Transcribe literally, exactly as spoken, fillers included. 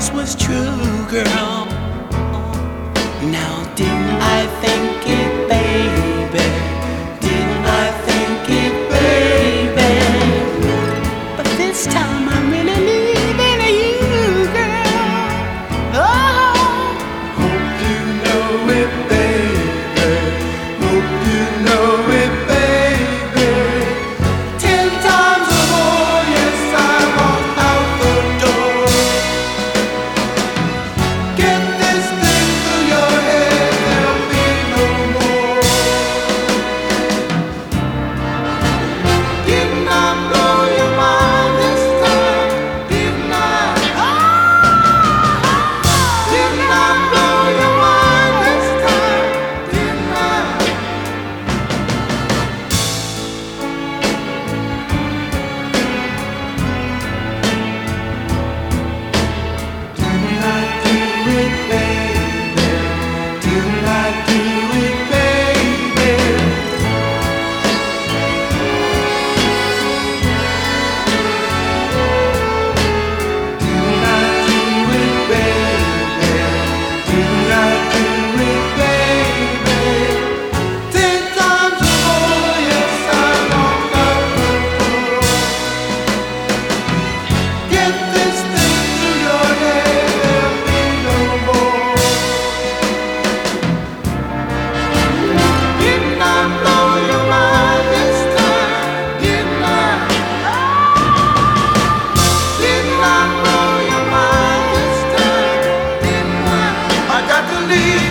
promise was true, girl. Now didn't I think it, baby? Didn't I think it, baby? But this time I'm really leaving you, girl. Oh, Hope you know it, baby. Hope you know it, baby. Ten times or more, yes, I walk out the door. Get this thing through your head, there'll be no more. Didn't I blow your mind this time? Didn't I? Didn't I blow your mind this time? Didn't I? Didn't I do it, baby? Didn't I do it, baby? Didn't I do it, baby? Didn't I do it, baby? Ten times or more, yes, I walked out the door. Get this thing through your head, there'll be no more. Didn't I blow your mind this time? Didn't I? Didn't I blow your mind this time? Didn't I? I got to leave.